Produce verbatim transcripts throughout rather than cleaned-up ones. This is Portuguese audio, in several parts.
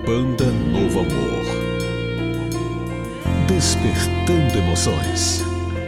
Banda Novo Amor. Despertando emoções.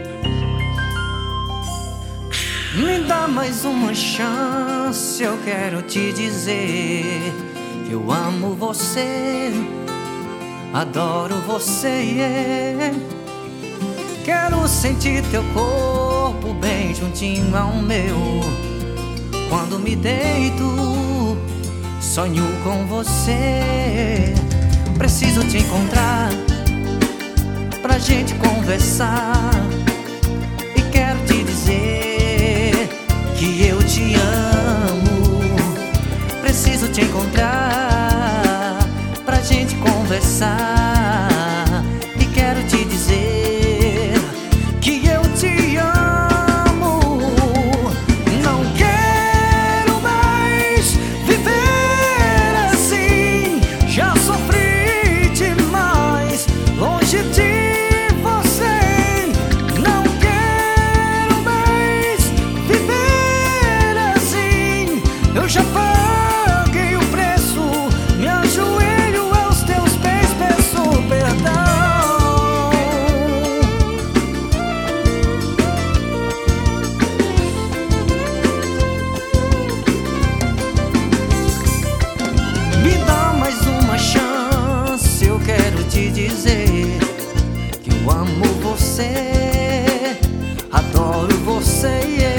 Me dá mais uma chance, eu quero te dizer que eu amo você, adoro você, yeah. Quero sentir teu corpo bem juntinho ao meu. Quando me deito, sonho com você. Preciso te encontrar pra gente conversar. E quero te dizer que eu te amo. Preciso te encontrar pra gente conversar. E quero te dizer que eu te amo. Não quero mais viver assim. Já sofri demais longe de você. Não quero mais viver assim. Eu já paguei o preço, me ajoelho aos teus pés, peço perdão. Me dá mais uma chance, eu quero te dizer que eu amo você, adoro você, yeah.